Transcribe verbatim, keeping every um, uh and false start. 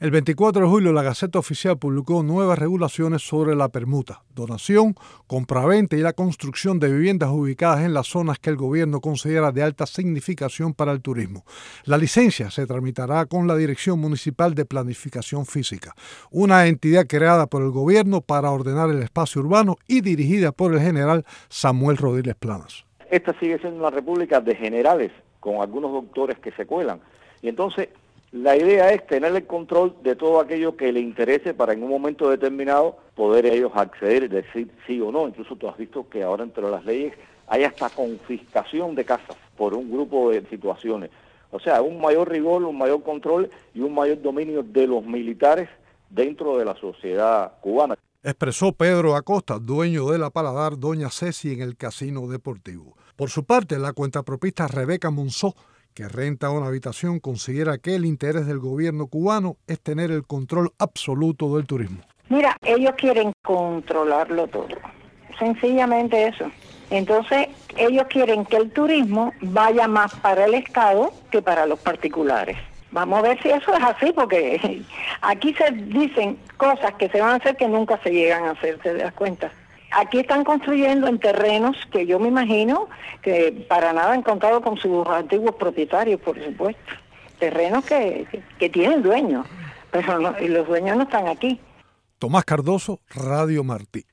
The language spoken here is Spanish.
El veinticuatro de julio la Gaceta Oficial publicó nuevas regulaciones sobre la permuta, donación, compraventa y la construcción de viviendas ubicadas en las zonas que el gobierno considera de alta significación para el turismo. La licencia se tramitará con la Dirección Municipal de Planificación Física, una entidad creada por el gobierno para ordenar el espacio urbano y dirigida por el general Samuel Rodríguez Planas. Esta sigue siendo una república de generales, con algunos doctores que se cuelan. Y entonces la idea es tener el control de todo aquello que le interese para en un momento determinado poder ellos acceder y decir sí o no. Incluso tú has visto que ahora entre las leyes hay hasta confiscación de casas por un grupo de situaciones. O sea, un mayor rigor, un mayor control y un mayor dominio de los militares dentro de la sociedad cubana. Expresó Pedro Acosta, dueño de la Paladar Doña Ceci en el Casino Deportivo. Por su parte, la cuentapropista Rebeca Monzó, que renta una habitación, considera que el interés del gobierno cubano es tener el control absoluto del turismo. Mira, ellos quieren controlarlo todo, sencillamente eso. Entonces, ellos quieren que el turismo vaya más para el Estado que para los particulares. Vamos a ver si eso es así, porque aquí se dicen cosas que se van a hacer que nunca se llegan a hacer, ¿te das cuenta? Aquí están construyendo en terrenos que yo me imagino que para nada han contado con sus antiguos propietarios, por supuesto. Terrenos que, que, que tienen dueños, pero no, y los dueños no están aquí. Tomás Cardoso, Radio Martí.